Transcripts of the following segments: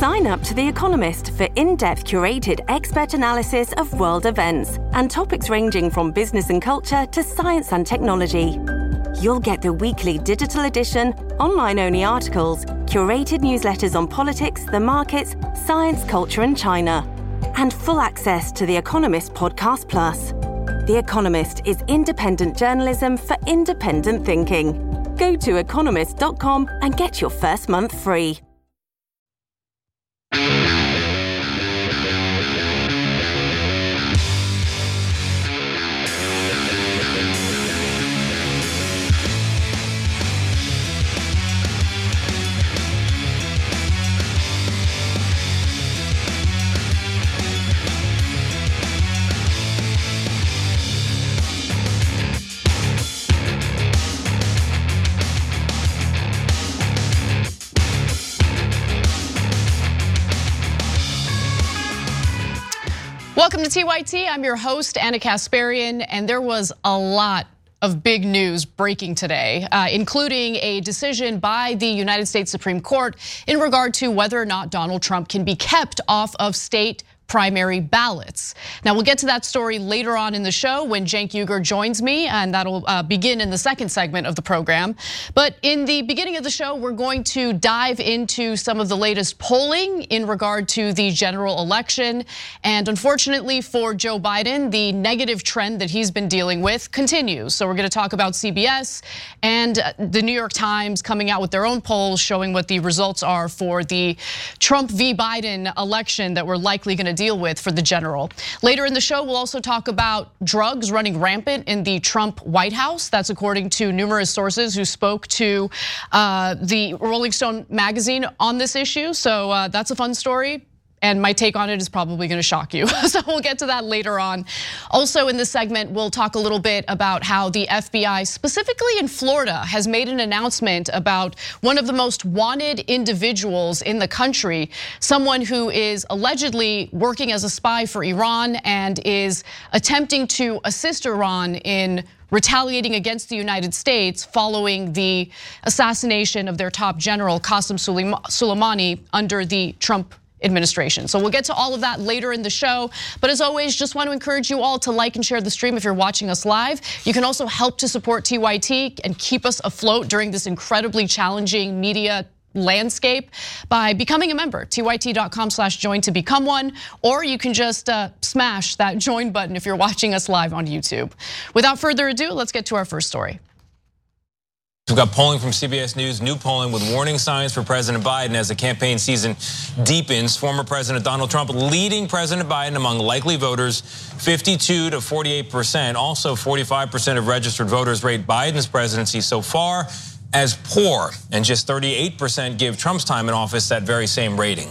Sign up to The Economist for in-depth curated expert analysis of world events and topics ranging from business and culture to science and technology. You'll get the weekly digital edition, online-only articles, curated newsletters on politics, the markets, science, culture and China, and full access to The Economist Podcast Plus. The Economist is independent journalism for independent thinking. Go to economist.com and get your first month free. Welcome to TYT. I'm your host, Anna Kasparian, and there was a lot of big news breaking today, including a decision by the United States Supreme Court in regard to whether or not Donald Trump can be kept off of state primary ballots. Now, we'll get to that story later on in the show when Cenk Uygur joins me, and that'll begin in the second segment of the program. But in the beginning of the show, we're going to dive into some of the latest polling in regard to the general election. And unfortunately for Joe Biden, the negative trend that he's been dealing with continues. So we're going to talk about CBS and the New York Times coming out with their own polls showing what the results are for the Trump v. Biden election that we're likely going to deal with for the general. Later in the show, we'll also talk about drugs running rampant in the Trump White House. That's according to numerous sources who spoke to the Rolling Stone magazine on this issue. So that's a fun story. And my take on it is probably going to shock you. So we'll get to that later on. Also in this segment, we'll talk a little bit about how the FBI, specifically in Florida, has made an announcement about one of the most wanted individuals in the country, someone who is allegedly working as a spy for Iran and is attempting to assist Iran in retaliating against the United States following the assassination of their top general, Qasem Soleimani, under the Trump administration. So we'll get to all of that later in the show. But as always, just want to encourage you all to like and share the stream if you're watching us live. You can also help to support TYT and keep us afloat during this incredibly challenging media landscape by becoming a member, tyt.com/join to become one, or you can just smash that join button if you're watching us live on YouTube. Without further ado, let's get to our first story. We've got polling from CBS News, new polling with warning signs for President Biden as the campaign season deepens. Former President Donald Trump leading President Biden among likely voters, 52 to 48%. Also, 45% of registered voters rate Biden's presidency so far as poor, and just 38% give Trump's time in office that very same rating.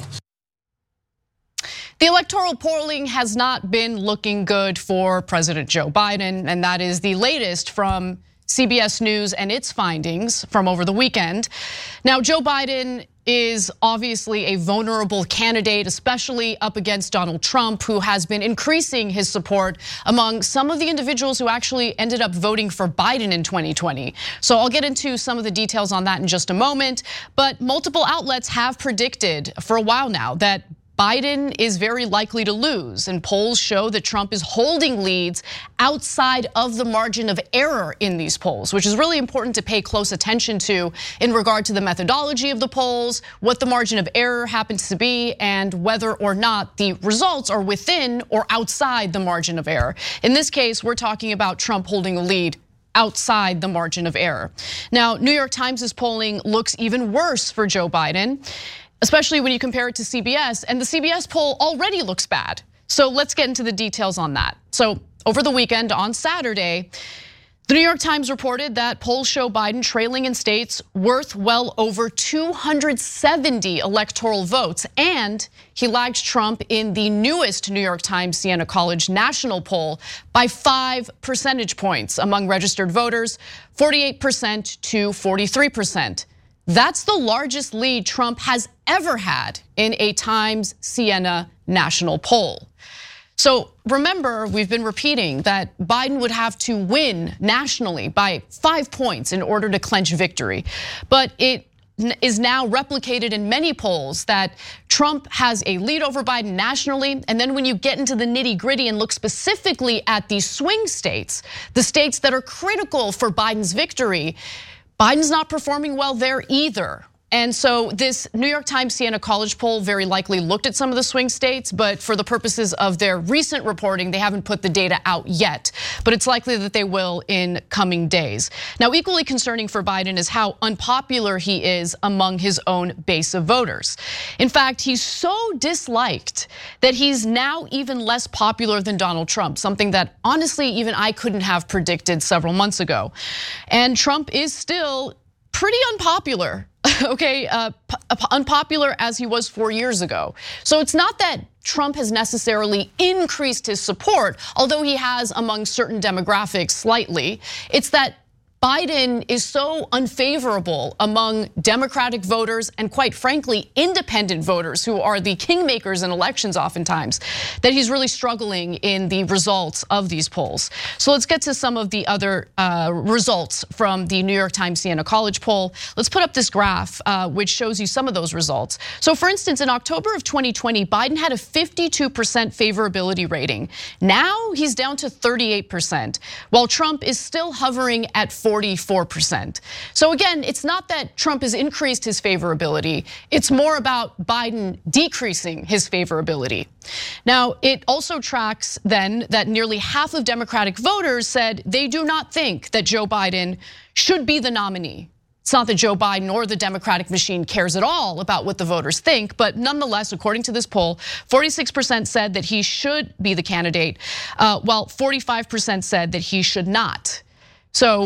The electoral polling has not been looking good for President Joe Biden, and that is the latest from CBS News and its findings from over the weekend. Now, Joe Biden is obviously a vulnerable candidate, especially up against Donald Trump, who has been increasing his support among some of the individuals who actually ended up voting for Biden in 2020. So I'll get into some of the details on that in just a moment. But multiple outlets have predicted for a while now that Biden is very likely to lose, and polls show that Trump is holding leads outside of the margin of error in these polls, which is really important to pay close attention to in regard to the methodology of the polls, what the margin of error happens to be, and whether or not the results are within or outside the margin of error. In this case, we're talking about Trump holding a lead outside the margin of error. Now, New York Times' polling looks even worse for Joe Biden, especially when you compare it to CBS, and the CBS poll already looks bad. So let's get into the details on that. So over the weekend on Saturday, the New York Times reported that polls show Biden trailing in states worth well over 270 electoral votes, and he lagged Trump in the newest New York Times Siena College national poll by 5 percentage points among registered voters, 48% to 43%. That's the largest lead Trump has ever had in a Times Siena national poll. So remember, we've been repeating that Biden would have to win nationally by 5 points in order to clinch victory. But it is now replicated in many polls that Trump has a lead over Biden nationally. And then when you get into the nitty-gritty and look specifically at the swing states, the states that are critical for Biden's victory, Biden's not performing well there either. And so this New York Times Siena College poll very likely looked at some of the swing states, but for the purposes of their recent reporting, they haven't put the data out yet. But it's likely that they will in coming days. Now, equally concerning for Biden is how unpopular he is among his own base of voters. In fact, he's so disliked that he's now even less popular than Donald Trump, something that honestly even I couldn't have predicted several months ago. And Trump is still pretty unpopular. Okay, unpopular as he was 4 years ago. So it's not that Trump has necessarily increased his support, although he has among certain demographics slightly. It's that Biden is so unfavorable among Democratic voters and quite frankly, independent voters who are the kingmakers in elections oftentimes, that he's really struggling in the results of these polls. So let's get to some of the other results from the New York Times Siena College poll. Let's put up this graph which shows you some of those results. So for instance, in October of 2020, Biden had a 52% favorability rating. Now he's down to 38%, while Trump is still hovering at 44%. So again, it's not that Trump has increased his favorability, it's more about Biden decreasing his favorability. Now, it also tracks then that nearly half of Democratic voters said they do not think that Joe Biden should be the nominee. It's not that Joe Biden or the Democratic machine cares at all about what the voters think, but nonetheless, according to this poll, 46% said that he should be the candidate, while 45% said that he should not. So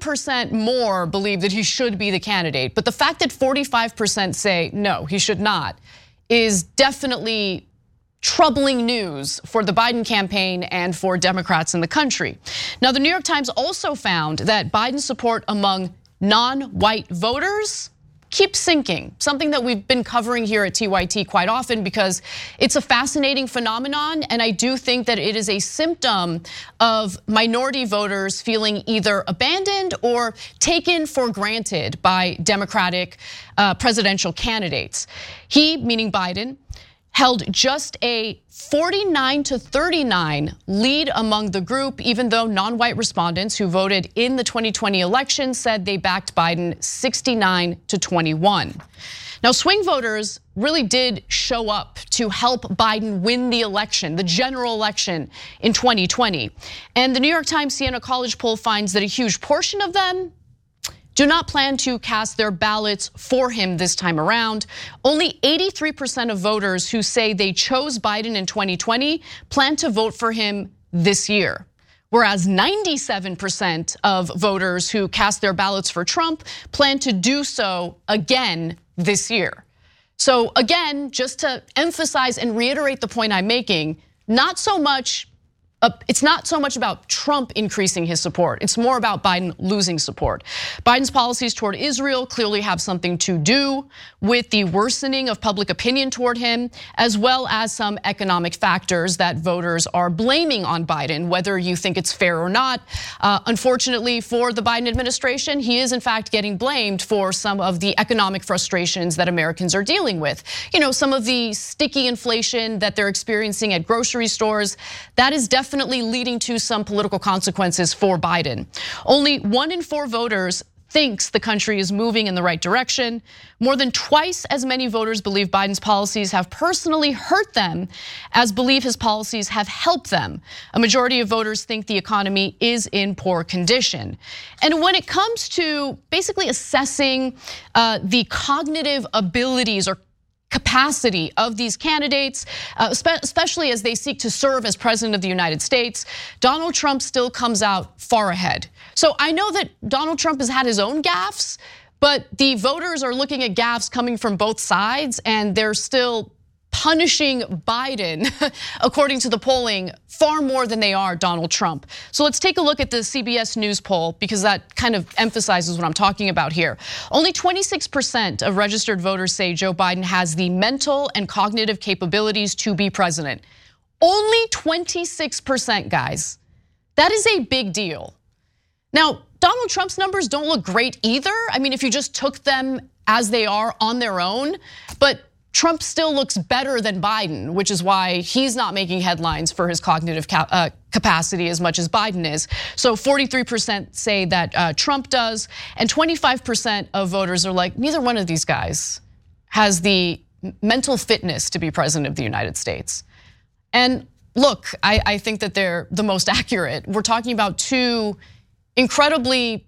1% more believe that he should be the candidate. But the fact that 45% say no, he should not, is definitely troubling news for the Biden campaign and for Democrats in the country. Now, the New York Times also found that Biden's support among non-white voters keeps sinking, something that we've been covering here at TYT quite often because it's a fascinating phenomenon, and I do think that it is a symptom of minority voters feeling either abandoned or taken for granted by Democratic presidential candidates. He, meaning Biden, held just a 49-39 lead among the group, even though non-white respondents who voted in the 2020 election said they backed Biden 69-21. Now, swing voters really did show up to help Biden win the election, the general election in 2020. And the New York Times Siena College poll finds that a huge portion of them do not plan to cast their ballots for him this time around. Only 83% of voters who say they chose Biden in 2020 plan to vote for him this year. Whereas 97% of voters who cast their ballots for Trump plan to do so again this year. So again, just to emphasize and reiterate the point I'm making, it's not so much about Trump increasing his support. It's more about Biden losing support. Biden's policies toward Israel clearly have something to do with the worsening of public opinion toward him, as well as some economic factors that voters are blaming on Biden, whether you think it's fair or not. Unfortunately for the Biden administration, he is in fact getting blamed for some of the economic frustrations that Americans are dealing with. You know, some of the sticky inflation that they're experiencing at grocery stores, that is definitely leading to some political consequences for Biden. Only 1 in 4 voters thinks the country is moving in the right direction. More than twice as many voters believe Biden's policies have personally hurt them as believe his policies have helped them. A majority of voters think the economy is in poor condition. And when it comes to basically assessing the cognitive abilities or capacity of these candidates, especially as they seek to serve as president of the United States, Donald Trump still comes out far ahead. So I know that Donald Trump has had his own gaffes, but the voters are looking at gaffes coming from both sides, and they're still punishing Biden, according to the polling, far more than they are Donald Trump. So let's take a look at the CBS News poll, because that kind of emphasizes what I'm talking about here. Only 26% of registered voters say Joe Biden has the mental and cognitive capabilities to be president. Only 26%, guys. That is a big deal. Now, Donald Trump's numbers don't look great either. I mean, if you just took them as they are on their own, but Trump still looks better than Biden, which is why he's not making headlines for his cognitive capacity as much as Biden is. So 43% say that Trump does, and 25% of voters are like, neither one of these guys has the mental fitness to be president of the United States. And look, I think that they're the most accurate. We're talking about two incredibly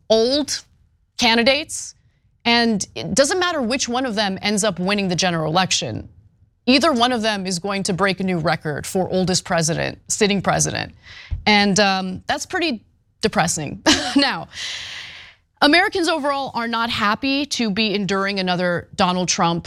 old candidates, and it doesn't matter which one of them ends up winning the general election. Either one of them is going to break a new record for oldest president, sitting president. And that's pretty depressing. Now, Americans overall are not happy to be enduring another Donald Trump,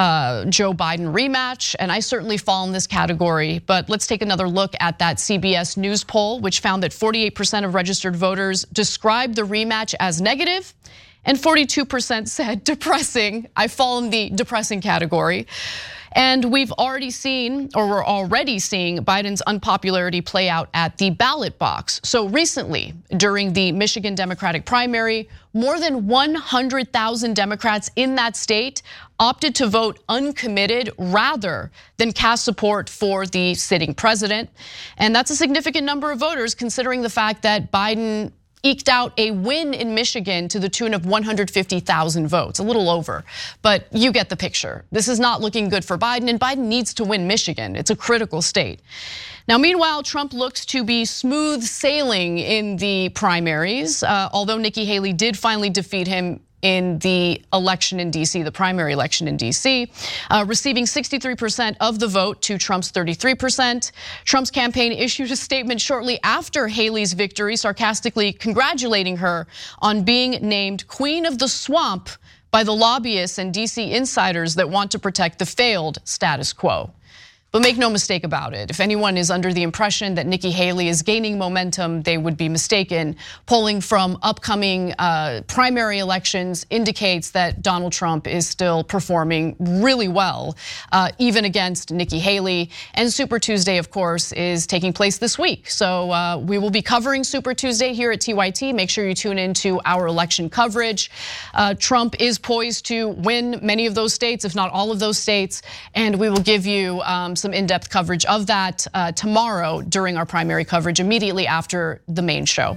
Joe Biden rematch, and I certainly fall in this category. But let's take another look at that CBS News poll, which found that 48% of registered voters described the rematch as negative, and 42% said depressing. I fall in the depressing category. And we've already seen, or we're already seeing, Biden's unpopularity play out at the ballot box. So recently, during the Michigan Democratic primary, more than 100,000 Democrats in that state opted to vote uncommitted rather than cast support for the sitting president. And that's a significant number of voters considering the fact that Biden eked out a win in Michigan to the tune of 150,000 votes, a little over, but you get the picture. This is not looking good for Biden, and Biden needs to win Michigan. It's a critical state. Now, meanwhile, Trump looks to be smooth sailing in the primaries, although Nikki Haley did finally defeat him in the election in DC, the primary election in DC, receiving 63% of the vote to Trump's 33%. Trump's campaign issued a statement shortly after Haley's victory, sarcastically congratulating her on being named Queen of the Swamp by the lobbyists and DC insiders that want to protect the failed status quo. But make no mistake about it, if anyone is under the impression that Nikki Haley is gaining momentum, they would be mistaken. Polling from upcoming primary elections indicates that Donald Trump is still performing really well, even against Nikki Haley. And Super Tuesday, of course, is taking place this week. So we will be covering Super Tuesday here at TYT. Make sure you tune into our election coverage. Trump is poised to win many of those states, if not all of those states. And we will give you some in-depth coverage of that tomorrow during our primary coverage immediately after the main show.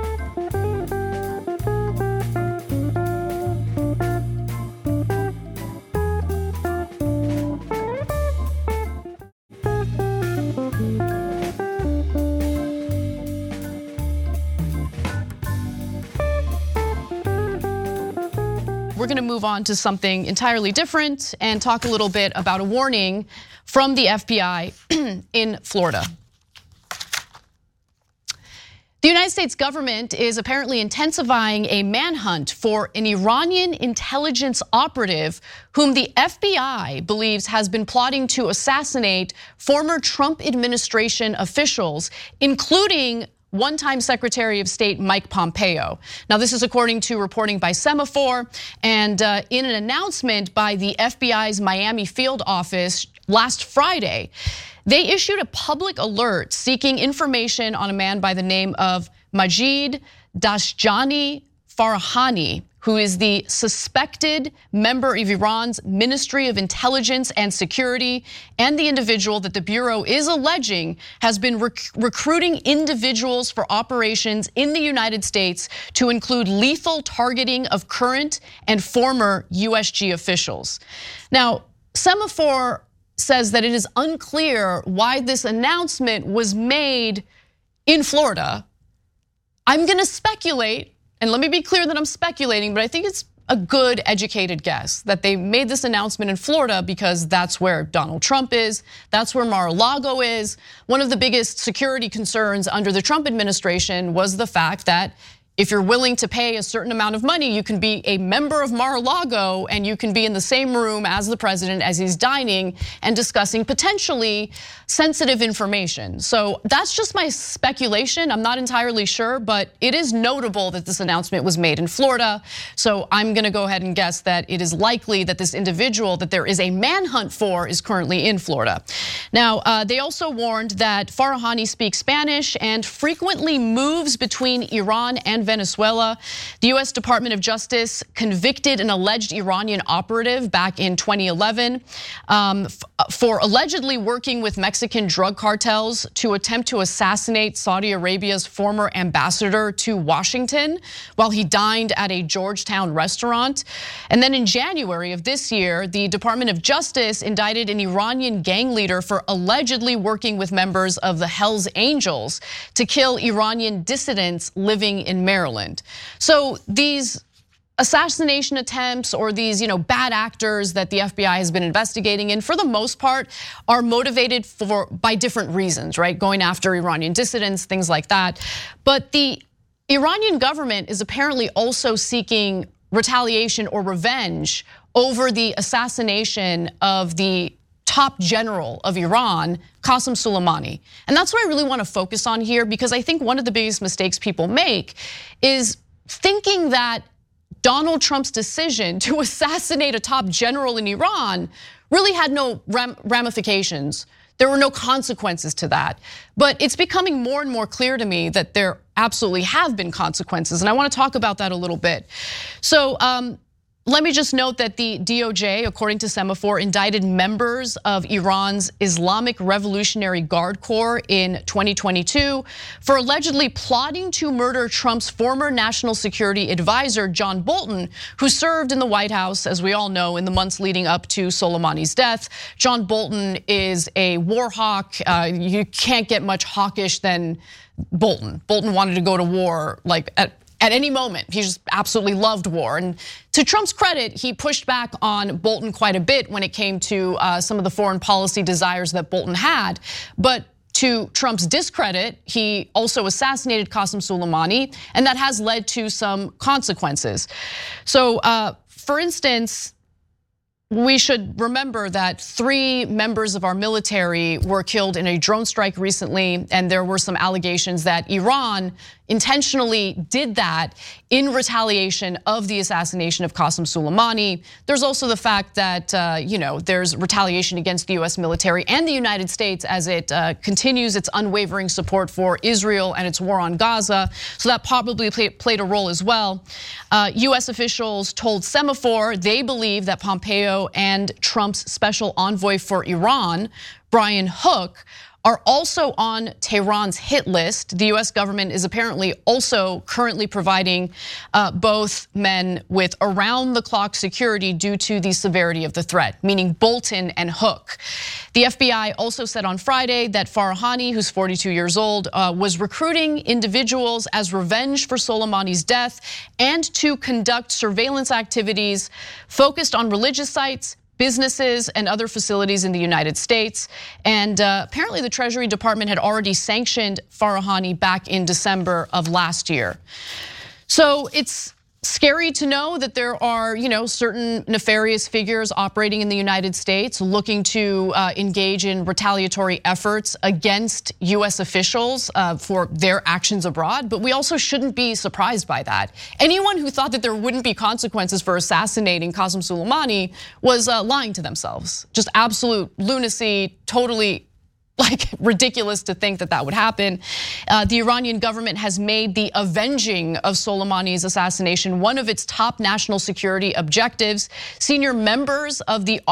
We're going to move on to something entirely different and talk a little bit about a warning from the FBI in Florida. The United States government is apparently intensifying a manhunt for an Iranian intelligence operative whom the FBI believes has been plotting to assassinate former Trump administration officials, including one-time Secretary of State Mike Pompeo. Now, this is according to reporting by Semafor, and in an announcement by the FBI's Miami field office last Friday, they issued a public alert seeking information on a man by the name of Majid Dashjani Farahani, who is the suspected member of Iran's Ministry of Intelligence and Security, and the individual that the Bureau is alleging has been recruiting individuals for operations in the United States to include lethal targeting of current and former USG officials. Now, Semafor says that it is unclear why this announcement was made in Florida. I'm gonna speculate, and let me be clear that I'm speculating, but I think it's a good educated guess that they made this announcement in Florida because that's where Donald Trump is, that's where Mar-a-Lago is. One of the biggest security concerns under the Trump administration was the fact that if you're willing to pay a certain amount of money, you can be a member of Mar-a-Lago and you can be in the same room as the president as he's dining and discussing potentially sensitive information. So that's just my speculation. I'm not entirely sure, but it is notable that this announcement was made in Florida. So I'm gonna go ahead and guess that it is likely that this individual that there is a manhunt for is currently in Florida. Now, they also warned that Farahani speaks Spanish and frequently moves between Iran and and Venezuela. The US Department of Justice convicted an alleged Iranian operative back in 2011 for allegedly working with Mexican drug cartels to attempt to assassinate Saudi Arabia's former ambassador to Washington while he dined at a Georgetown restaurant. And then in January of this year, the Department of Justice indicted an Iranian gang leader for allegedly working with members of the Hells Angels to kill Iranian dissidents living in Maryland. So these assassination attempts or these bad actors that the FBI has been investigating in, for the most part, are motivated by different reasons, right? Going after Iranian dissidents, things like that. But the Iranian government is apparently also seeking retaliation or revenge over the assassination of the top general of Iran, Qasem Soleimani. And that's what I really want to focus on here, because I think one of the biggest mistakes people make is thinking that Donald Trump's decision to assassinate a top general in Iran really had no ramifications. There were no consequences to that. But it's becoming more and more clear to me that there absolutely have been consequences. And I want to talk about that a little bit. So let me just note that the DOJ, according to Semafor, indicted members of Iran's Islamic Revolutionary Guard Corps in 2022 for allegedly plotting to murder Trump's former national security advisor, John Bolton, who served in the White House, as we all know, in the months leading up to Soleimani's death. John Bolton is a war hawk. You can't get much hawkish than Bolton. Bolton wanted to go to war at any moment. He just absolutely loved war. And to Trump's credit, he pushed back on Bolton quite a bit when it came to some of the foreign policy desires that Bolton had. But to Trump's discredit, he also assassinated Qasem Soleimani, and that has led to some consequences. So for instance, we should remember that 3 members of our military were killed in a drone strike recently, and there were some allegations that Iran intentionally did that in retaliation of the assassination of Qasem Soleimani. There's also the fact that there's retaliation against the US military and the United States as it continues its unwavering support for Israel and its war on Gaza. So that probably played a role as well. US officials told Semafor they believe that Pompeo and Trump's special envoy for Iran, Brian Hook, are also on Tehran's hit list. The US government is apparently also currently providing both men with around-the-clock security due to the severity of the threat, meaning Bolton and Hook. The FBI also said on Friday that Farahani, who's 42 years old, was recruiting individuals as revenge for Soleimani's death and to conduct surveillance activities focused on religious sites, businesses, and other facilities in the United States. And apparently the Treasury Department had already sanctioned Farahani back in December of last year. So it's scary to know that there are, certain nefarious figures operating in the United States looking to engage in retaliatory efforts against US officials for their actions abroad. But we also shouldn't be surprised by that. Anyone who thought that there wouldn't be consequences for assassinating Qasem Soleimani was lying to themselves. Just absolute lunacy, totally ridiculous to think that would happen. The Iranian government has made the avenging of Soleimani's assassination one of its top national security objectives. Senior members of the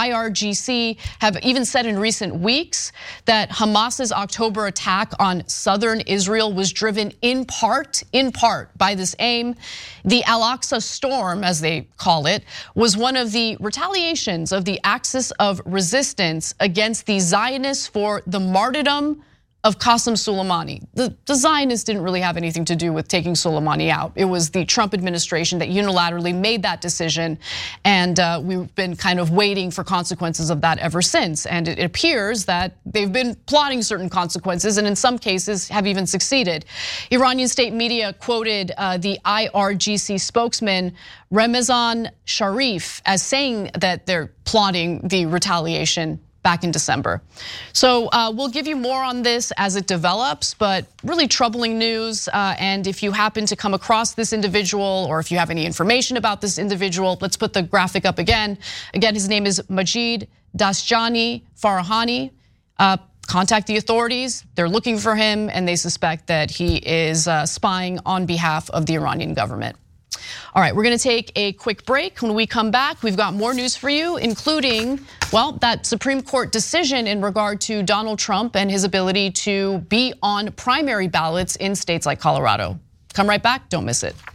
IRGC have even said in recent weeks that Hamas's October attack on southern Israel was driven in part by this aim. The Al-Aqsa storm, as they call it, was one of the retaliations of the Axis of Resistance against the Zionists for the martyrdom of Qasem Soleimani. The Zionists didn't really have anything to do with taking Soleimani out. It was the Trump administration that unilaterally made that decision, and we've been kind of waiting for consequences of that ever since. And it appears that they've been plotting certain consequences, and in some cases have even succeeded. Iranian state media quoted the IRGC spokesman Ramazan Sharif as saying that they're plotting the retaliation back in December. So we'll give you more on this as it develops, but really troubling news. And if you happen to come across this individual, or if you have any information about this individual, let's put the graphic up again. Again, his name is Majid Dasjani Farahani. contact the authorities. They're looking for him, and they suspect that he is spying on behalf of the Iranian government. All right, we're going to take a quick break. When we come back, we've got more news for you, including, well, that Supreme Court decision in regard to Donald Trump and his ability to be on primary ballots in states like Colorado. Come right back, don't miss it.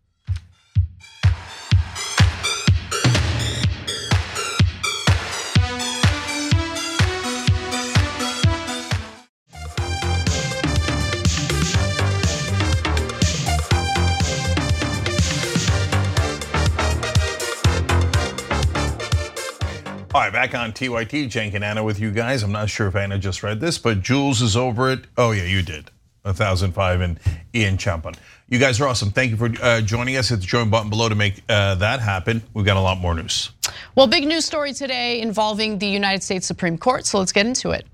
All right, back on TYT, Cenk and Anna with you guys. I'm not sure if Anna just read this, but Jules is over it. Oh yeah, you did. 1005 and Ian Champon. You guys are awesome. Thank you for joining us. Hit the join button below to make that happen. We've got a lot more news. Well, big news story today involving the United States Supreme Court, so let's get into it.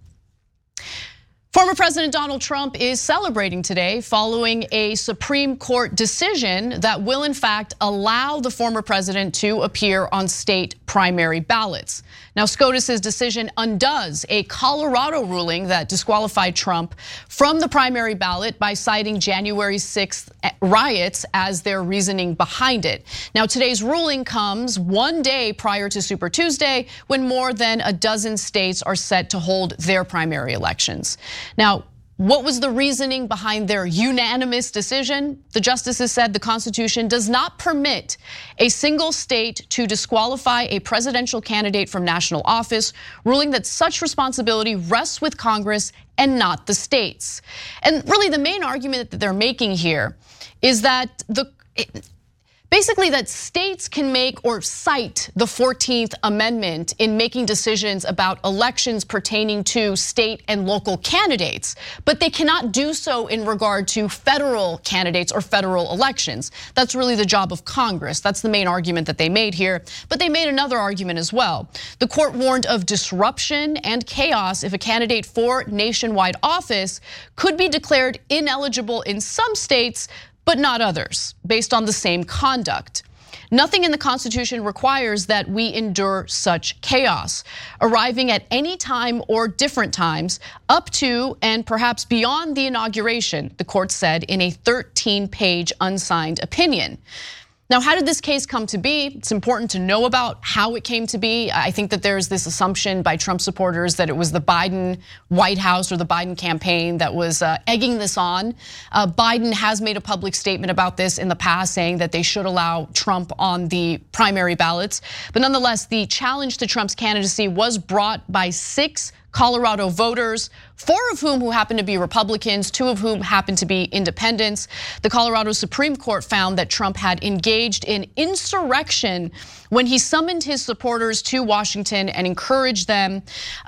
Former President Donald Trump is celebrating today following a Supreme Court decision that will in fact allow the former president to appear on state primary ballots. Now, SCOTUS's decision undoes a Colorado ruling that disqualified Trump from the primary ballot by citing January 6th riots as their reasoning behind it. Now, today's ruling comes one day prior to Super Tuesday, when more than a dozen states are set to hold their primary elections. Now, what was the reasoning behind their unanimous decision? The justices said the Constitution does not permit a single state to disqualify a presidential candidate from national office, ruling that such responsibility rests with Congress and not the states. And really the main argument that they're making here is that basically that states can make or cite the 14th Amendment in making decisions about elections pertaining to state and local candidates, but they cannot do so in regard to federal candidates or federal elections. That's really the job of Congress. That's the main argument that they made here, but they made another argument as well. The court warned of disruption and chaos if a candidate for nationwide office could be declared ineligible in some states, but not others, based on the same conduct. Nothing in the Constitution requires that we endure such chaos, arriving at any time or different times up to and perhaps beyond the inauguration, the court said in a 13-page unsigned opinion. Now, how did this case come to be? It's important to know about how it came to be. I think that there's this assumption by Trump supporters that it was the Biden White House or the Biden campaign that was egging this on. Biden has made a public statement about this in the past, saying that they should allow Trump on the primary ballots. But nonetheless, the challenge to Trump's candidacy was brought by 6 Colorado voters, 4 of whom who happen to be Republicans, 2 of whom happen to be independents. The Colorado Supreme Court found that Trump had engaged in insurrection when he summoned his supporters to Washington and encouraged them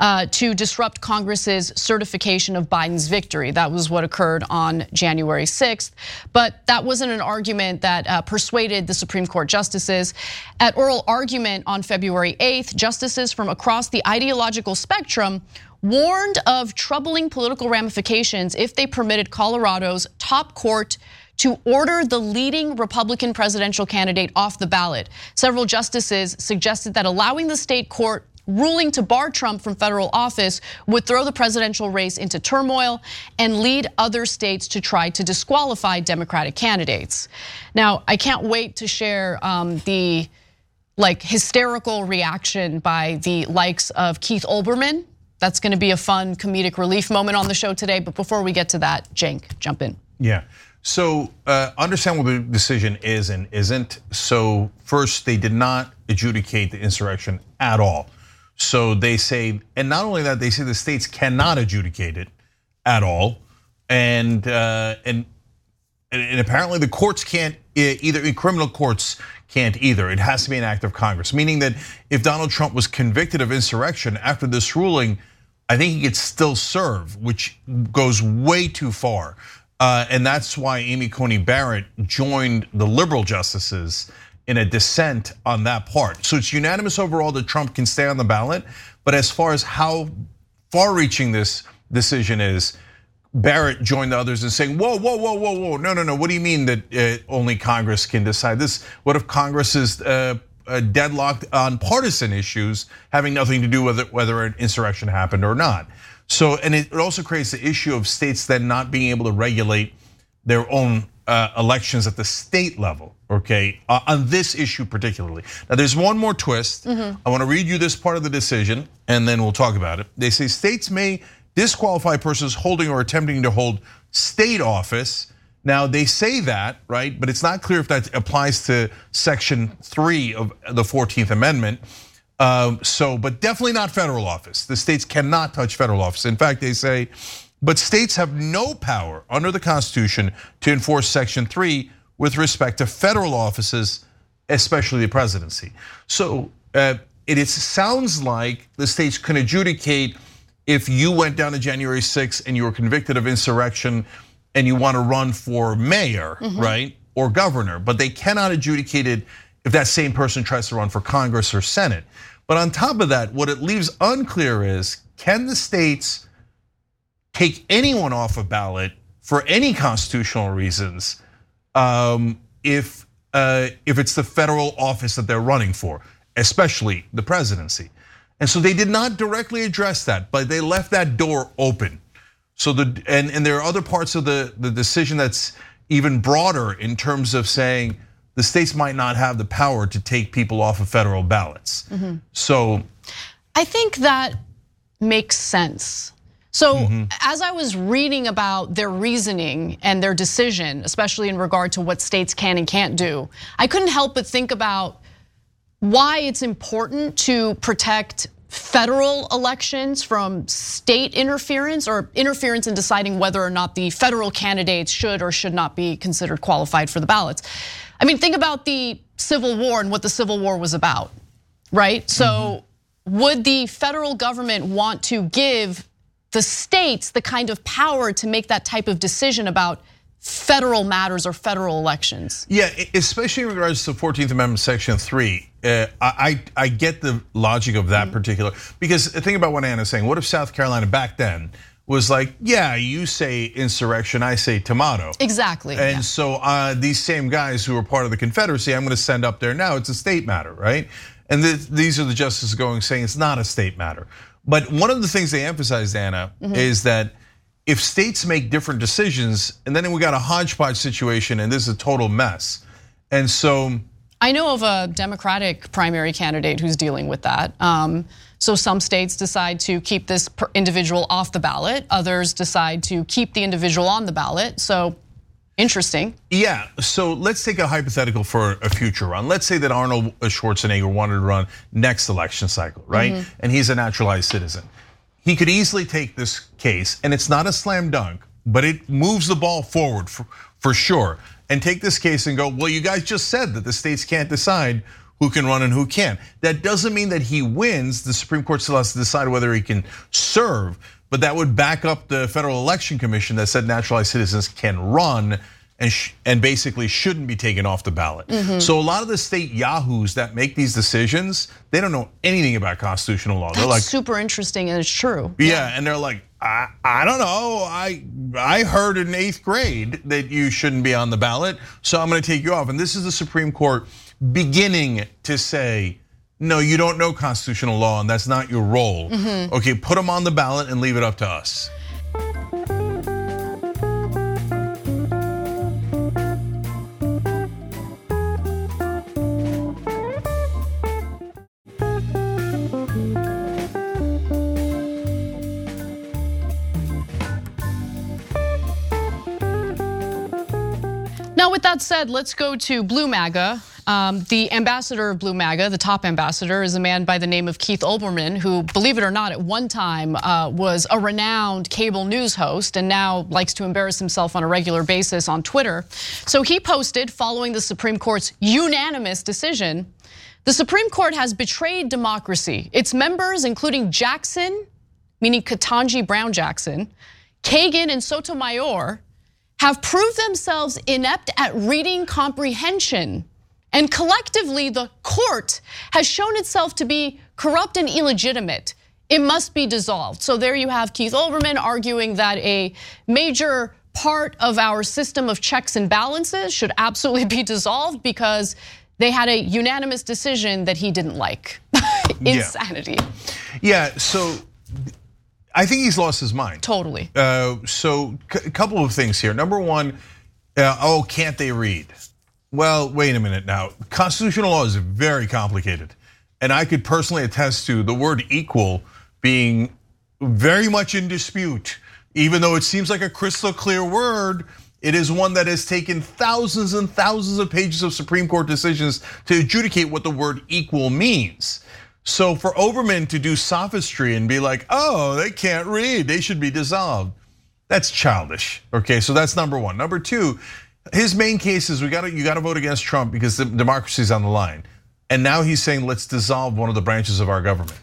to disrupt Congress's certification of Biden's victory. That was what occurred on January 6th. But that wasn't an argument that persuaded the Supreme Court justices. At oral argument on February 8th, justices from across the ideological spectrum warned of troubling political ramifications if they permitted Colorado's top court to order the leading Republican presidential candidate off the ballot. Several justices suggested that allowing the state court ruling to bar Trump from federal office would throw the presidential race into turmoil and lead other states to try to disqualify Democratic candidates. Now, I can't wait to share the hysterical reaction by the likes of Keith Olbermann. That's gonna be a fun comedic relief moment on the show today. But before we get to that, Cenk, jump in. Yeah, so understand what the decision is and isn't. So first, they did not adjudicate the insurrection at all. So they say, and not only that, they say the states cannot adjudicate it at all. And apparently the courts can't either, in criminal courts can't either. It has to be an act of Congress, meaning that if Donald Trump was convicted of insurrection after this ruling, I think he could still serve, which goes way too far. And that's why Amy Coney Barrett joined the liberal justices in a dissent on that part. So it's unanimous overall that Trump can stay on the ballot. But as far as how far-reaching this decision is, Barrett joined the others in saying, whoa, no. What do you mean that only Congress can decide this? What if Congress's deadlocked on partisan issues having nothing to do with whether an insurrection happened or not. So, and it also creates the issue of states then not being able to regulate their own elections at the state level, okay, on this issue particularly. Now there's one more twist. I wanna read you this part of the decision and then we'll talk about it. They say states may disqualify persons holding or attempting to hold state office. Now they say that, right, but it's not clear if that applies to Section 3 of the 14th Amendment. But definitely not federal office. The states cannot touch federal office. In fact, they say, but states have no power under the Constitution to enforce Section 3 with respect to federal offices, especially the presidency. So it sounds like the states can adjudicate if you went down to January 6th and you were convicted of insurrection and you want to run for mayor, right, or governor, but they cannot adjudicate it if that same person tries to run for Congress or Senate. But on top of that, what it leaves unclear is, can the states take anyone off a ballot for any constitutional reasons if it's the federal office that they're running for, especially the presidency? And so they did not directly address that, but they left that door open. So and there are other parts of the decision that's even broader in terms of saying the states might not have the power to take people off of federal ballots. So I think that makes sense. So as I was reading about their reasoning and their decision, especially in regard to what states can and can't do, I couldn't help but think about why it's important to protect federal elections from state interference or interference in deciding whether or not the federal candidates should or should not be considered qualified for the ballots. I mean, think about the Civil War and what the Civil War was about, right? So would the federal government want to give the states the kind of power to make that type of decision about federal matters or federal elections? Yeah, especially in regards to 14th Amendment Section 3. I get the logic of that particular, because think about what Anna's saying. What if South Carolina back then was like, yeah, you say insurrection, I say tomato. Exactly. And so these same guys who are part of the Confederacy, I'm gonna send up there now, it's a state matter, right? And these are the justices going saying it's not a state matter. But one of the things they emphasized, Anna, is that if states make different decisions, and then we got a hodgepodge situation and this is a total mess. And so I know of a Democratic primary candidate who's dealing with that. So some states decide to keep this individual off the ballot. Others decide to keep the individual on the ballot. So interesting. Yeah, so let's take a hypothetical for a future run. Let's say that Arnold Schwarzenegger wanted to run next election cycle, right? And he's a naturalized citizen. He could easily take this case, and it's not a slam dunk, but it moves the ball forward for sure. And take this case and go, well, you guys just said that the states can't decide who can run and who can't. That doesn't mean that he wins. The Supreme Court still has to decide whether he can serve, but that would back up the Federal Election Commission that said naturalized citizens can run and basically shouldn't be taken off the ballot. So a lot of the state yahoos that make these decisions, they don't know anything about constitutional law. They're like, super interesting, and it's true. Yeah, and they're like, I don't know. I heard in 8th grade that you shouldn't be on the ballot, so I'm gonna take you off. And this is the Supreme Court beginning to say, no, you don't know constitutional law and that's not your role. Okay, put them on the ballot and leave it up to us. Now, with that said, let's go to Blue MAGA. The ambassador of Blue MAGA, the top ambassador, is a man by the name of Keith Olbermann, who, believe it or not, at one time was a renowned cable news host and now likes to embarrass himself on a regular basis on Twitter. So he posted, following the Supreme Court's unanimous decision, the Supreme Court has betrayed democracy. Its members, including Jackson, meaning Ketanji Brown Jackson, Kagan, and Sotomayor, have proved themselves inept at reading comprehension. And collectively, the court has shown itself to be corrupt and illegitimate. It must be dissolved. So there you have Keith Olbermann arguing that a major part of our system of checks and balances should absolutely be dissolved because they had a unanimous decision that he didn't like. Insanity. Yeah, so I think he's lost his mind. Totally. So a couple of things here. Number one, can't they read? Well, wait a minute now. Constitutional law is very complicated. And I could personally attest to the word equal being very much in dispute. Even though it seems like a crystal clear word, it is one that has taken thousands and thousands of pages of Supreme Court decisions to adjudicate what the word equal means. So for Oberman to do sophistry and be like, oh, they can't read, they should be dissolved, that's childish. Okay, so that's number one. Number two, his main case is you gotta vote against Trump because the democracy's on the line. And now he's saying, let's dissolve one of the branches of our government.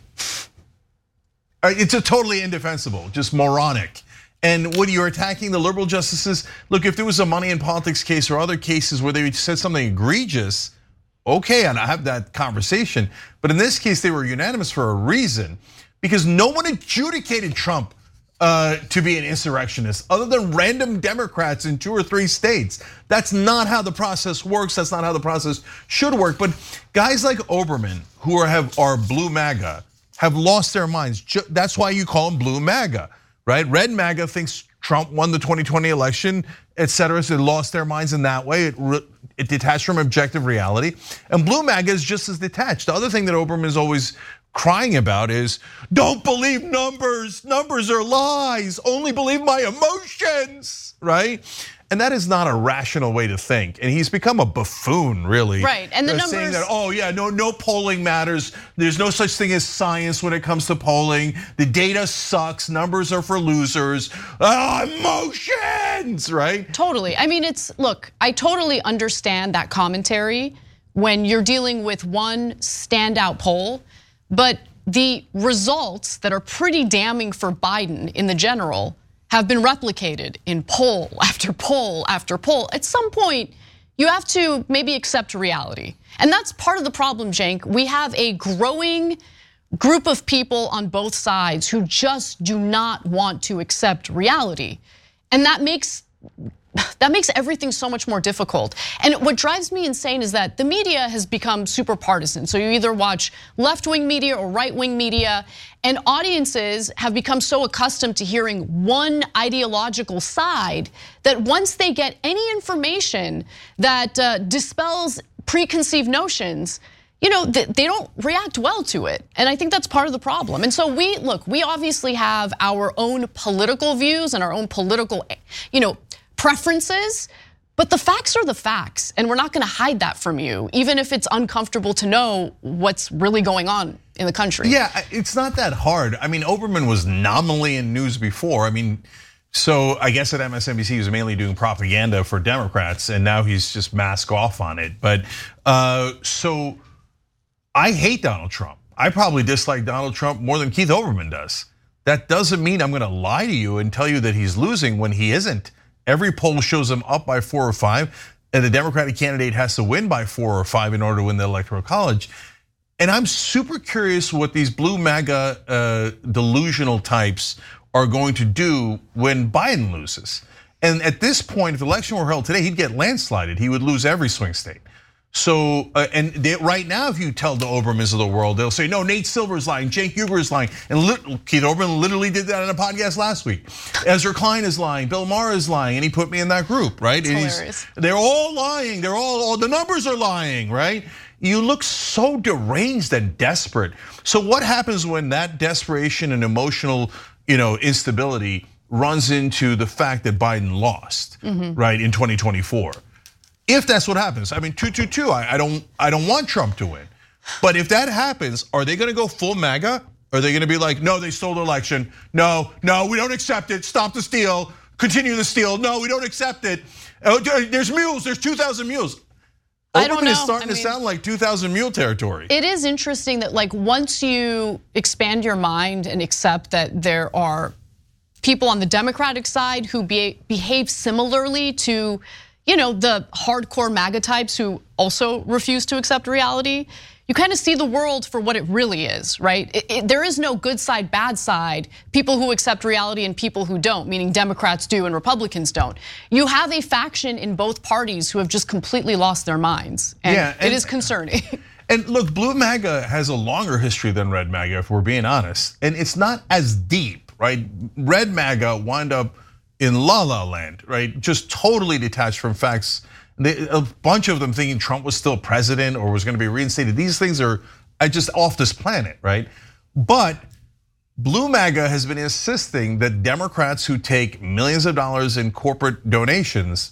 It's a totally indefensible, just moronic. And when you're attacking the liberal justices, look, if there was a money in politics case or other cases where they said something egregious, okay, and I have that conversation. But in this case, they were unanimous for a reason, because no one adjudicated Trump to be an insurrectionist other than random Democrats in 2 or 3 states. That's not how the process works. That's not how the process should work. But guys like Oberman, who are blue MAGA, have lost their minds. That's why you call them blue MAGA, right? Red MAGA thinks Trump won the 2020 election, et cetera. So they lost their minds in that way. It detached from objective reality. And blue MAGA is just as detached. The other thing that Oberman is always crying about is, don't believe numbers. Numbers are lies. Only believe my emotions, right? And that is not a rational way to think. And he's become a buffoon, really. Right, and the numbers saying that, oh yeah, no polling matters. There's no such thing as science when it comes to polling. The data sucks. Numbers are for losers. Emotions, right? Totally. I mean, look, I totally understand that commentary when you're dealing with one standout poll, but the results that are pretty damning for Biden in the general have been replicated in poll after poll after poll. At some point, you have to maybe accept reality. And that's part of the problem, Cenk. We have a growing group of people on both sides who just do not want to accept reality. And that makes everything so much more difficult. And what drives me insane is that the media has become super partisan. So you either watch left-wing media or right-wing media, and audiences have become so accustomed to hearing one ideological side that once they get any information that dispels preconceived notions, they don't react well to it. And I think that's part of the problem. And so we obviously have our own political views and our own political, preferences, but the facts are the facts, and we're not gonna hide that from you, even if it's uncomfortable to know what's really going on in the country. Yeah, it's not that hard. I mean, Oberman was nominally in news before. I mean, so I guess at MSNBC he was mainly doing propaganda for Democrats, and now he's just mask off on it. But so I hate Donald Trump. I probably dislike Donald Trump more than Keith Olbermann does. That doesn't mean I'm gonna lie to you and tell you that he's losing when he isn't. Every poll shows him up by 4 or 5, and the Democratic candidate has to win by 4 or 5 in order to win the Electoral College. And I'm super curious what these blue MAGA delusional types are going to do when Biden loses. And at this point, if the election were held today, he'd get landslided. He would lose every swing state. So, right now, if you tell the Obermans of the world, they'll say, no, Nate Silver is lying, Cenk Uygur is lying. And Keith Olbermann literally did that on a podcast last week. Ezra Klein is lying, Bill Maher is lying, and he put me in that group, right? Hilarious. They're all lying, the numbers are lying, right? You look so deranged and desperate. So what happens when that desperation and emotional, instability runs into the fact that Biden lost, right, in 2024? If that's what happens, I mean, 2-2-2. I don't want Trump to win, but if that happens, are they going to go full MAGA? Are they going to be like, no, they stole the election. No, we don't accept it. Stop the steal. Continue the steal. No, we don't accept it. There's mules. There's 2,000 mules. I don't know. It's starting to sound like 2,000 mule territory. It is interesting that once you expand your mind and accept that there are people on the Democratic side who behave similarly to the hardcore MAGA types who also refuse to accept reality, you kind of see the world for what it really is, right? There is no good side, bad side, people who accept reality and people who don't, meaning Democrats do and Republicans don't. You have a faction in both parties who have just completely lost their minds, and it is concerning. And look, blue MAGA has a longer history than red MAGA, if we're being honest, and it's not as deep, right? Red MAGA wound up in La La Land, right? Just totally detached from facts. A bunch of them thinking Trump was still president or was going to be reinstated. These things are just off this planet, right? But blue MAGA has been insisting that Democrats who take millions of dollars in corporate donations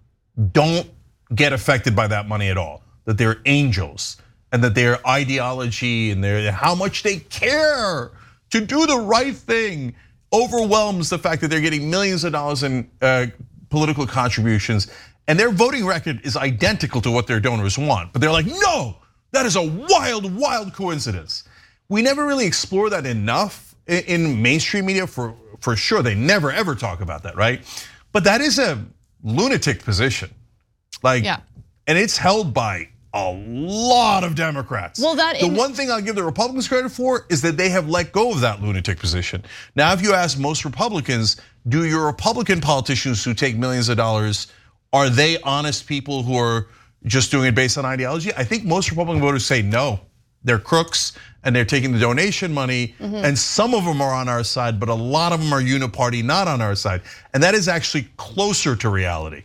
don't get affected by that money at all, that they're angels and that their ideology and how much they care to do the right thing overwhelms the fact that they're getting millions of dollars in political contributions. And their voting record is identical to what their donors want. But they're like, no, that is a wild, wild coincidence. We never really explore that enough in mainstream media for sure. They never ever talk about that, right? But that is a lunatic position. And it's held by a lot of Democrats. Well, the one thing I'll give the Republicans credit for is that they have let go of that lunatic position. Now, if you ask most Republicans, do your Republican politicians who take millions of dollars, are they honest people who are just doing it based on ideology? I think most Republican voters say no. They're crooks and they're taking the donation money, and some of them are on our side, but a lot of them are uniparty, not on our side. And that is actually closer to reality.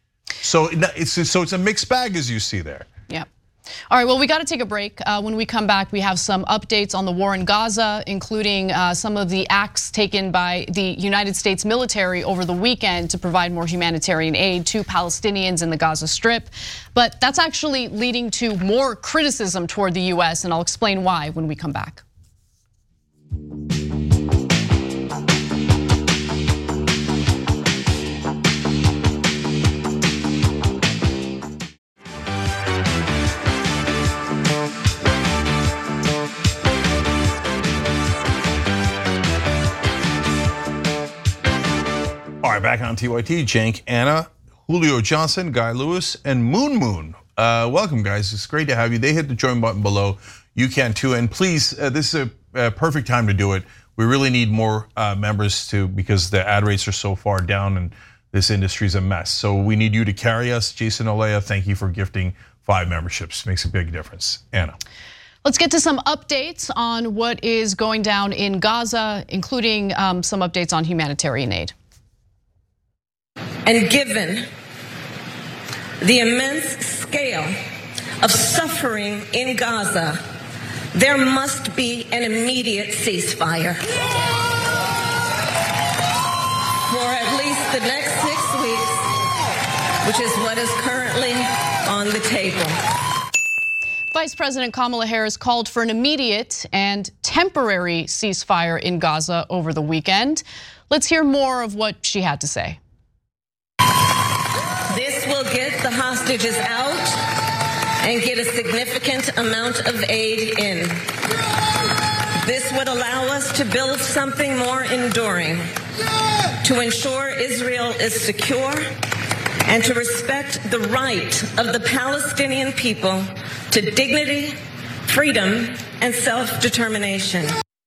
So it's a mixed bag, as you see there. Yeah. All right, well, we got to take a break. When we come back, we have some updates on the war in Gaza, including some of the acts taken by the United States military over the weekend to provide more humanitarian aid to Palestinians in the Gaza Strip. But that's actually leading to more criticism toward the US, and I'll explain why when we come back. All right, back on TYT, Cenk, Anna, Julio Johnson, Guy Lewis, and Moon Moon. Welcome, guys. It's great to have you. They hit the join button below. You can too. And please, this is a perfect time to do it. We really need more members because the ad rates are so far down and this industry is a mess. So we need you to carry us. Jason Olea, thank you for gifting 5 memberships. Makes a big difference. Anna. Let's get to some updates on what is going down in Gaza, including some updates on humanitarian aid. And given the immense scale of suffering in Gaza, there must be an immediate ceasefire. For at least the next 6 weeks, which is what is currently on the table. Vice President Kamala Harris called for an immediate and temporary ceasefire in Gaza over the weekend. Let's hear more of what she had to say. This will get the hostages out and get a significant amount of aid in. This would allow us to build something more enduring, to ensure Israel is secure and to respect the right of the Palestinian people to dignity, freedom, and self-determination.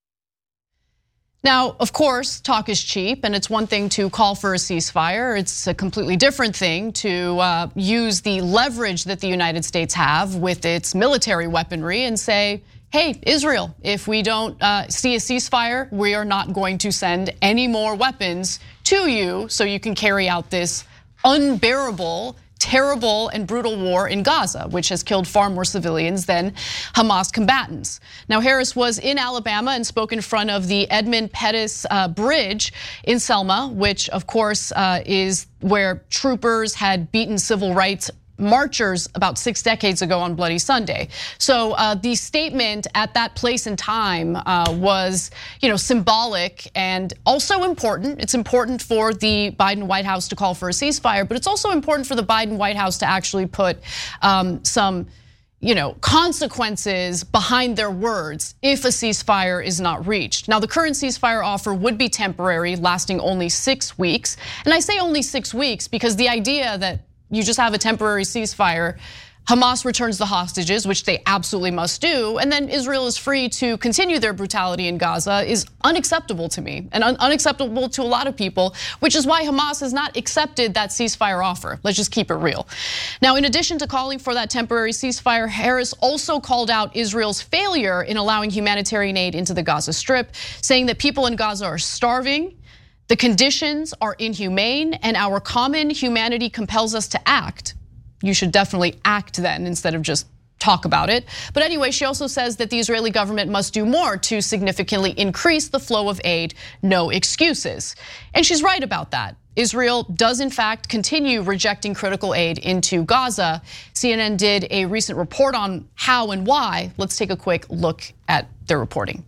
Now, of course, talk is cheap, and it's one thing to call for a ceasefire. It's a completely different thing to use the leverage that the United States have with its military weaponry and say, hey, Israel, if we don't see a ceasefire, we are not going to send any more weapons to you so you can carry out this unbearable, terrible and brutal war in Gaza, which has killed far more civilians than Hamas combatants. Now, Harris was in Alabama and spoke in front of the Edmund Pettus Bridge in Selma, which of course is where troopers had beaten civil rights marchers about 6 decades ago on Bloody Sunday. So the statement at that place and time was, symbolic and also important. It's important for the Biden White House to call for a ceasefire, but it's also important for the Biden White House to actually put some consequences behind their words if a ceasefire is not reached. Now, the current ceasefire offer would be temporary, lasting only 6 weeks. And I say only 6 weeks because the idea that you just have a temporary ceasefire. Hamas returns the hostages, which they absolutely must do, and then Israel is free to continue their brutality in Gaza is unacceptable to me and unacceptable to a lot of people, which is why Hamas has not accepted that ceasefire offer. Let's just keep it real. Now, in addition to calling for that temporary ceasefire, Harris also called out Israel's failure in allowing humanitarian aid into the Gaza Strip, saying that people in Gaza are starving, the conditions are inhumane, and our common humanity compels us to act. You should definitely act then instead of just talk about it. But anyway, she also says that the Israeli government must do more to significantly increase the flow of aid, no excuses. And she's right about that. Israel does in fact continue rejecting critical aid into Gaza. CNN did a recent report on how and why. Let's take a quick look at their reporting.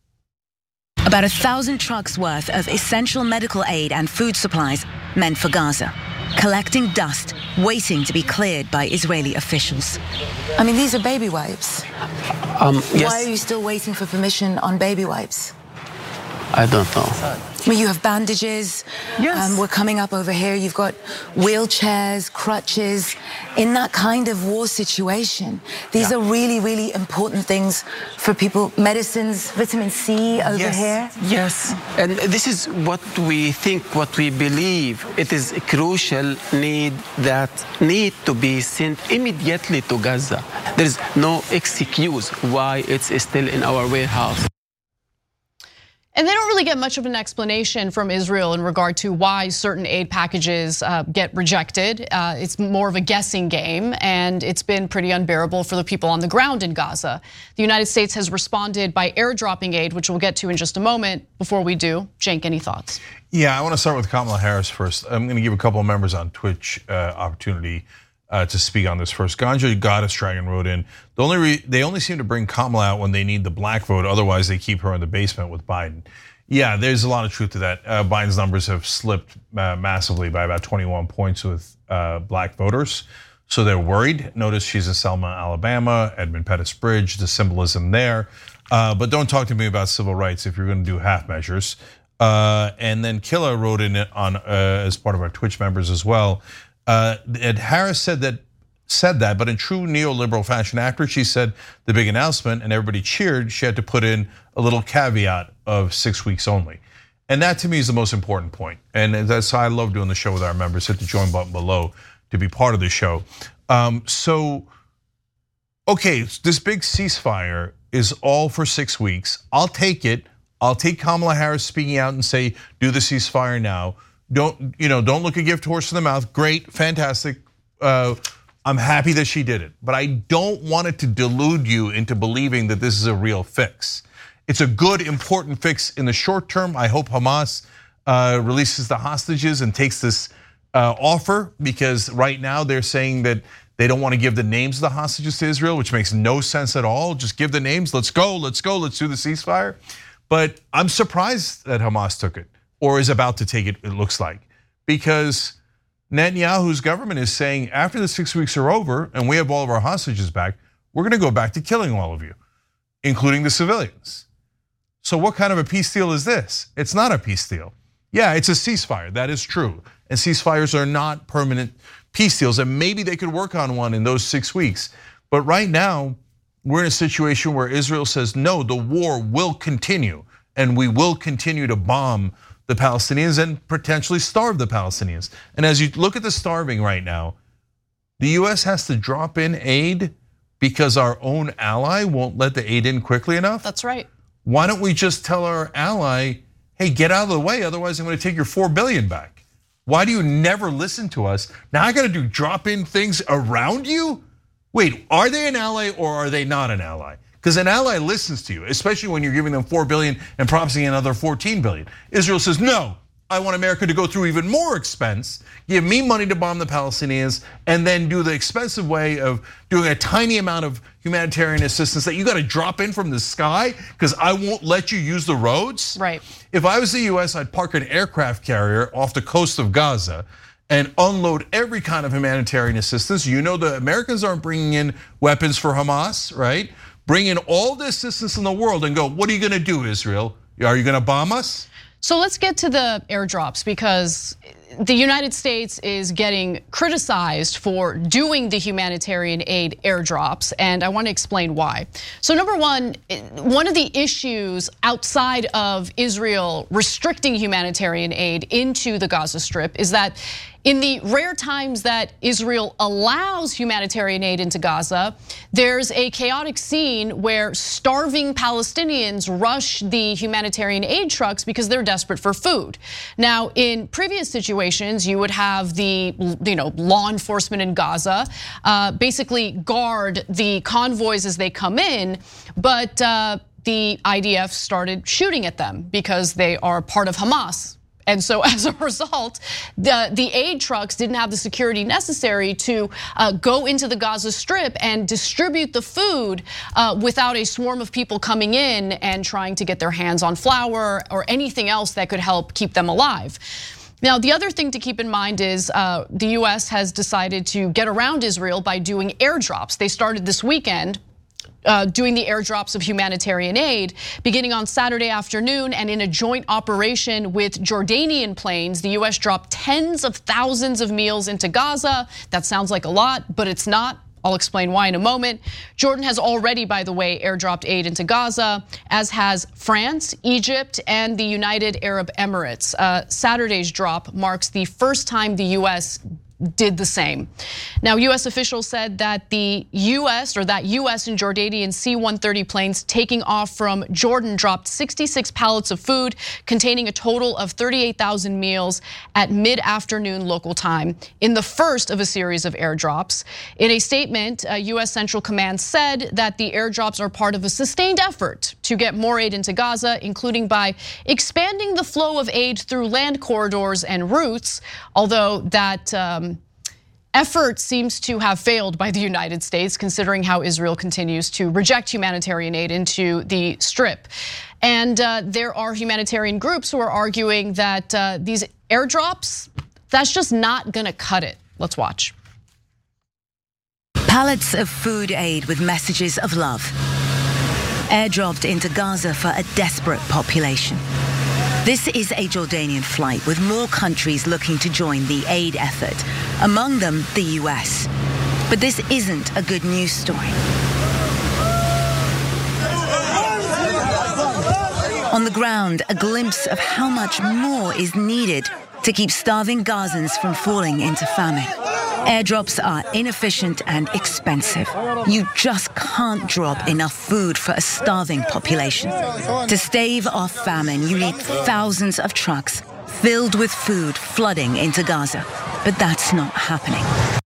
About 1,000 trucks worth of essential medical aid and food supplies meant for Gaza, collecting dust, waiting to be cleared by Israeli officials. I mean, these are baby wipes. Yes. Why are you still waiting for permission on baby wipes? I don't know. I mean, you have bandages. Yes. We're coming up over here. You've got wheelchairs, crutches. In that kind of war situation, these are really, really important things for people. Medicines, vitamin C over here. Yes, and this is what we think, what we believe. It is a crucial need that need to be sent immediately to Gaza. There is no excuse why it's still in our warehouse. And they don't really get much of an explanation from Israel in regard to why certain aid packages get rejected. It's more of a guessing game, and it's been pretty unbearable for the people on the ground in Gaza. The United States has responded by airdropping aid, which we'll get to in just a moment. Before we do, Cenk, any thoughts? Yeah, I want to start with Kamala Harris first. I'm going to give a couple of members on Twitch opportunity to speak on this first. Ganja Goddess Dragon wrote in, they only seem to bring Kamala out when they need the black vote. Otherwise, they keep her in the basement with Biden. Yeah, there's a lot of truth to that. Biden's numbers have slipped massively by about 21 points with black voters. So they're worried. Notice she's in Selma, Alabama, Edmund Pettus Bridge, the symbolism there. But don't talk to me about civil rights if you're going to do half measures. And then Killa wrote in on as part of our Twitch members as well. And Harris said that, but in true neoliberal fashion after she said the big announcement and everybody cheered, she had to put in a little caveat of 6 weeks only. And that to me is the most important point. And that's why I love doing the show with our members. Hit the join button below to be part of the show. Okay, this big ceasefire is all for 6 weeks. I'll take it. I'll take Kamala Harris speaking out and say, do the ceasefire now. Don't look a gift horse in the mouth. Great, fantastic. I'm happy that she did it, but I don't want it to delude you into believing that this is a real fix. It's a good, important fix in the short term. I hope Hamas releases the hostages and takes this offer, because right now they're saying that they don't want to give the names of the hostages to Israel, which makes no sense at all. Just give the names. Let's go. Let's do the ceasefire. But I'm surprised that Hamas took it, or is about to take it, it looks like. Because Netanyahu's government is saying after the 6 weeks are over and we have all of our hostages back, we're going to go back to killing all of you, including the civilians. So what kind of a peace deal is this? It's not a peace deal. Yeah, it's a ceasefire, that is true. And ceasefires are not permanent peace deals, and maybe they could work on one in those 6 weeks. But right now, we're in a situation where Israel says, no, the war will continue, and we will continue to bomb the Palestinians and potentially starve the Palestinians. And as you look at the starving right now, the US has to drop in aid because our own ally won't let the aid in quickly enough. That's right. Why don't we just tell our ally, hey, get out of the way, otherwise I'm going to take your $4 billion back. Why do you never listen to us? Now I got to do drop in things around you? Wait, are they an ally or are they not an ally? Because an ally listens to you, especially when you're giving them $4 billion and promising another $14 billion. Israel says, no, I want America to go through even more expense, give me money to bomb the Palestinians, and then do the expensive way of doing a tiny amount of humanitarian assistance that you got to drop in from the sky because I won't let you use the roads. Right. If I was the US, I'd park an aircraft carrier off the coast of Gaza and unload every kind of humanitarian assistance. You know the Americans aren't bringing in weapons for Hamas, right? Bring in all the assistance in the world and go, what are you going to do, Israel? Are you going to bomb us? So let's get to the airdrops, because the United States is getting criticized for doing the humanitarian aid airdrops, and I want to explain why. So number one of the issues outside of Israel restricting humanitarian aid into the Gaza Strip is that in the rare times that Israel allows humanitarian aid into Gaza, there's a chaotic scene where starving Palestinians rush the humanitarian aid trucks because they're desperate for food. Now, in previous situations, you would have the law enforcement in Gaza basically guard the convoys as they come in, but the IDF started shooting at them because they are part of Hamas. And so as a result, the aid trucks didn't have the security necessary to go into the Gaza Strip and distribute the food without a swarm of people coming in and trying to get their hands on flour or anything else that could help keep them alive. Now, the other thing to keep in mind is the US has decided to get around Israel by doing airdrops. They started this weekend doing the airdrops of humanitarian aid beginning on Saturday afternoon, and in a joint operation with Jordanian planes, the US dropped tens of thousands of meals into Gaza. That sounds like a lot, but it's not. I'll explain why in a moment. Jordan has already, by the way, airdropped aid into Gaza, as has France, Egypt, and the United Arab Emirates. Saturday's drop marks the first time the US did the same. Now, US officials said that the US and Jordanian C-130 planes taking off from Jordan dropped 66 pallets of food containing a total of 38,000 meals at mid-afternoon local time in the first of a series of airdrops. In a statement, US Central Command said that the airdrops are part of a sustained effort to get more aid into Gaza, including by expanding the flow of aid through land corridors and routes, although that effort seems to have failed by the United States, considering how Israel continues to reject humanitarian aid into the Strip. And there are humanitarian groups who are arguing that these airdrops, that's just not gonna cut it. Let's watch. Pallets of food aid with messages of love, airdropped into Gaza for a desperate population. This is a Jordanian flight with more countries looking to join the aid effort, among them the US. But this isn't a good news story. On the ground, a glimpse of how much more is needed to keep starving Gazans from falling into famine. Airdrops are inefficient and expensive. You just can't drop enough food for a starving population. To stave off famine, you need thousands of trucks filled with food flooding into Gaza. But that's not happening.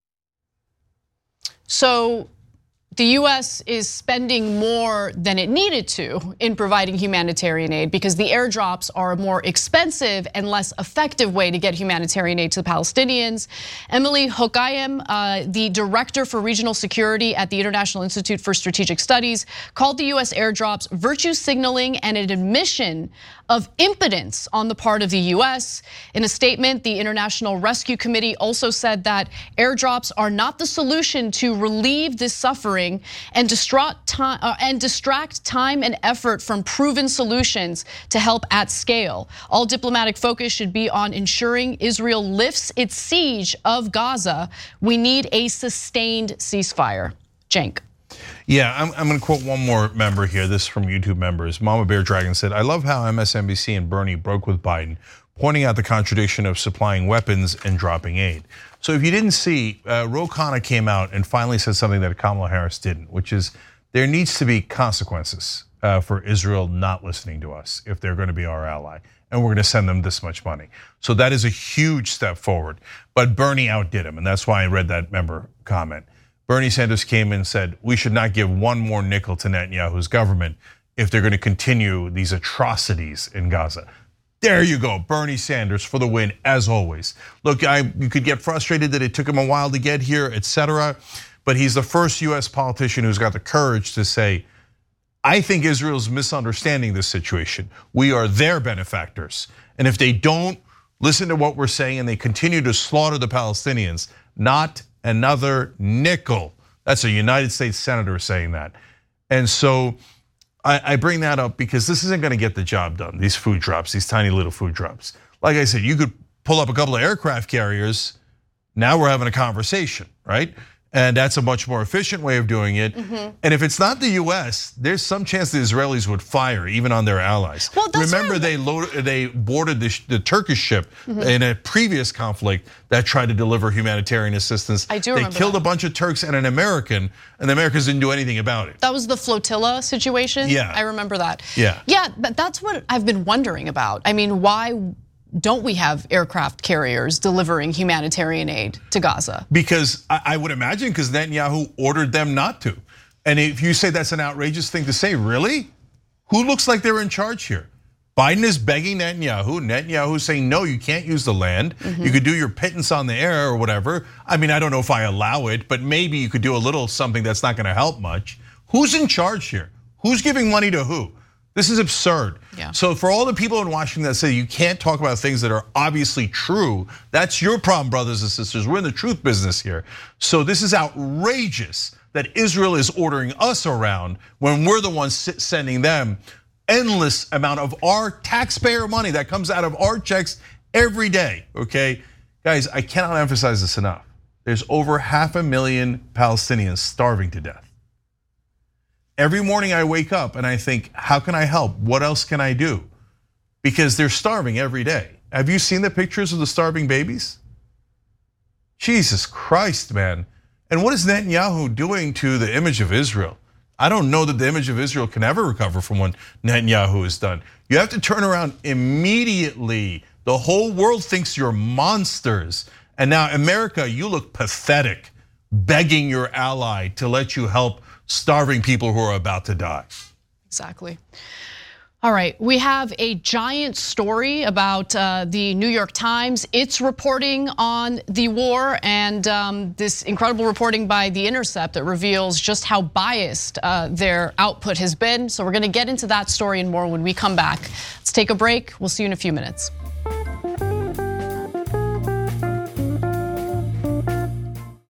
So the US is spending more than it needed to in providing humanitarian aid because the airdrops are a more expensive and less effective way to get humanitarian aid to the Palestinians. Emily Hokayem, the director for regional security at the International Institute for Strategic Studies, called the US airdrops virtue signaling and an admission of impotence on the part of the US. In a statement, the International Rescue Committee also said that airdrops are not the solution to relieve this suffering and distract time and effort from proven solutions to help at scale. All diplomatic focus should be on ensuring Israel lifts its siege of Gaza. We need a sustained ceasefire. Cenk. Yeah, I'm going to quote one more member here. This is from YouTube members. Mama Bear Dragon said, "I love how MSNBC and Bernie broke with Biden, pointing out the contradiction of supplying weapons and dropping aid." So if you didn't see, Ro Khanna came out and finally said something that Kamala Harris didn't, which is there needs to be consequences for Israel not listening to us if they're going to be our ally, and we're going to send them this much money. So that is a huge step forward. But Bernie outdid him, and that's why I read that member comment. Bernie Sanders came in and said, we should not give one more nickel to Netanyahu's government if they're going to continue these atrocities in Gaza. There you go, Bernie Sanders for the win, as always. Look, you could get frustrated that it took him a while to get here, etc. But he's the first US politician who's got the courage to say, I think Israel's misunderstanding this situation. We are their benefactors. And if they don't listen to what we're saying and they continue to slaughter the Palestinians, not another nickel. That's a United States senator saying that. And so I bring that up because this isn't going to get the job done, these food drops, these tiny little food drops. Like I said, you could pull up a couple of aircraft carriers, now we're having a conversation, right? And that's a much more efficient way of doing it. And if it's not the US, there's some chance the Israelis would fire even on their allies. Well, remember, they boarded the Turkish ship in a previous conflict that tried to deliver humanitarian assistance. I do remember They killed that. a bunch of Turks and an American, and the Americans didn't do anything about it. That was the flotilla situation? Yeah. I remember that. Yeah. Yeah, but that's what I've been wondering about. I mean, why don't we have aircraft carriers delivering humanitarian aid to Gaza? Because I would imagine because Netanyahu ordered them not to. And if you say that's an outrageous thing to say, really? Who looks like they're in charge here? Biden is begging Netanyahu. Netanyahu is saying, no, you can't use the land. You could do your pittance on the air or whatever. I mean, I don't know if I allow it, but maybe you could do a little something that's not gonna help much. Who's in charge here? Who's giving money to who? This is absurd. Yeah. So for all the people in Washington that say you can't talk about things that are obviously true, that's your problem, brothers and sisters. We're in the truth business here. So this is outrageous that Israel is ordering us around when we're the ones sending them endless amount of our taxpayer money that comes out of our checks every day, okay? Guys, I cannot emphasize this enough. There's over 500,000 Palestinians starving to death. Every morning I wake up and I think, how can I help? What else can I do? Because they're starving every day. Have you seen the pictures of the starving babies? Jesus Christ, man. And what is Netanyahu doing to the image of Israel? I don't know that the image of Israel can ever recover from what Netanyahu has done. You have to turn around immediately. The whole world thinks you're monsters. And now America, you look pathetic, begging your ally to let you help starving people who are about to die. Exactly. All right, we have a giant story about the New York Times. It's reporting on the war and this incredible reporting by The Intercept that reveals just how biased their output has been. So we're gonna get into that story and more when we come back. Let's take a break. We'll see you in a few minutes.